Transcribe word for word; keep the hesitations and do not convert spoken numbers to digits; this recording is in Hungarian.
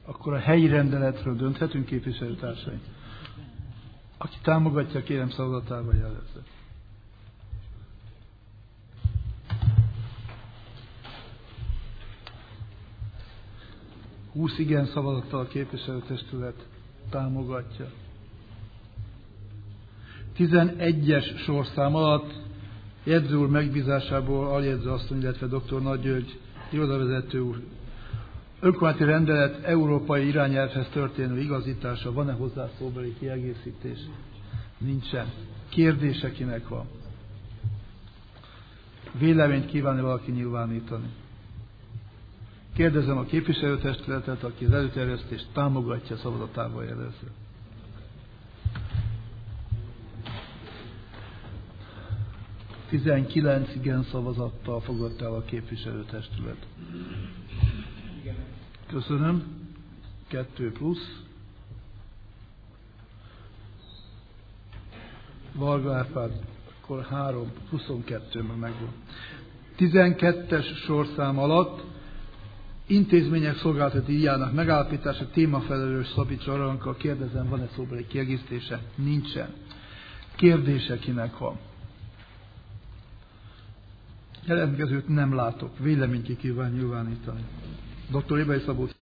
Akkor a helyi rendeletről dönthetünk, képviselőtársaim. Aki támogatja, kérem szavazatával jelezze. húsz igen szavazattal a képviselőtestület támogatja. tizenegyes sorszám alatt jegyző úr megbízásából aljegyző asszony, illetve dr. Nagy György irodavezető úr önkormányzati rendelet európai irányelvhez történő igazítása. Van-e hozzá szóbeli kiegészítés? Nincsen. Kérdése kinek van? Véleményt kívánni valaki nyilvánítani? Kérdezem a képviselőtestületet, aki az előterjesztést támogatja, szavazatával jelezze. tizenkilenc igen szavazattal fogadta el a képviselőtestület. Köszönöm. Kettő plusz. Varga Árpád, akkor három, huszonkettő, meg megvan. tizenkettes sorszám alatt intézmények szolgálati díjának megállapítása, témafelelős Szabics Aranka. Kérdezem, van-e szóbeli kiegészítése? Nincsen. Kérdése kinek van? Jelentkezőt nem látok. Véleményt ki kíván nyilvánítani. doktor Ébai Szabó.